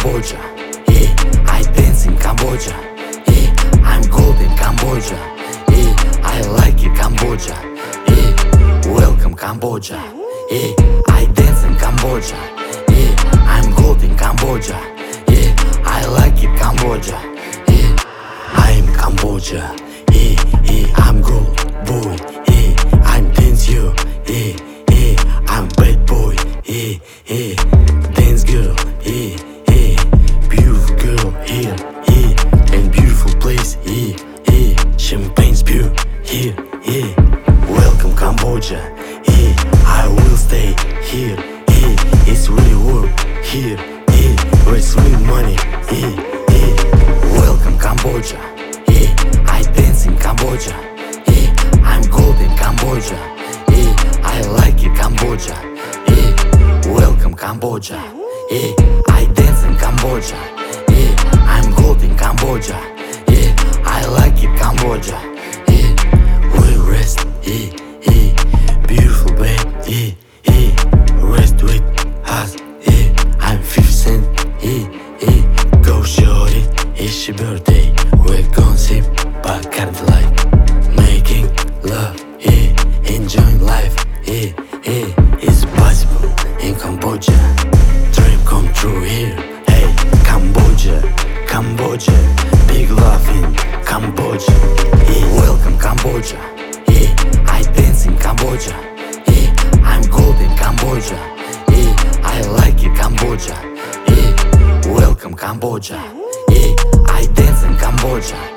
Cambodia. Yeah, I dance in Cambodia. Yeah, I'm gold in Cambodia. Yeah, I like it Cambodia. Yeah, welcome Cambodia. Yeah, I dance in Cambodia. Yeah, I'm gold in Cambodia. Yeah, I like it Cambodia. Yeah, I'm Cambodia. Yeah, yeah, I'm gold boy. Yeah, I'm dance you. Yeah, yeah, I'm bad boy. Yeah, yeah, dance girl. Yeah, yeah, beautiful girl. Yeah, yeah, and beautiful place. Yeah, yeah, champagne's pure. Yeah, yeah, welcome Cambodia. Yeah, I will stay here. Yeah, it's really warm here. Yeah, where it's real money. Yeah, yeah, welcome Cambodia. Yeah, I dance in Cambodia. Yeah, I'm gold in Cambodia. Yeah, I like it Cambodia. Yeah, welcome Cambodia. Yeah, I dance in Cambodia. Yeah, I'm gold in Cambodia. Yeah, I like it Cambodia. Yeah, we rest. Yeah, yeah, beautiful babe. Yeah, yeah, rest with us. Yeah, I'm 50 Cent. Yeah, yeah, go shorty. It's your birthday. We're gonna sip Bacardi Light, making love. Yeah, enjoying life. Yeah, yeah, it's possible in Cambodia. Dream come true here. Hey, Cambodia, Cambodia, big love in Cambodia. Yeah, welcome Cambodia. Yeah, I dance in Cambodia. Yeah, I'm gold in Cambodia. Yeah, I like it Cambodia. Yeah, welcome Cambodia. Yeah, I dance in Cambodia.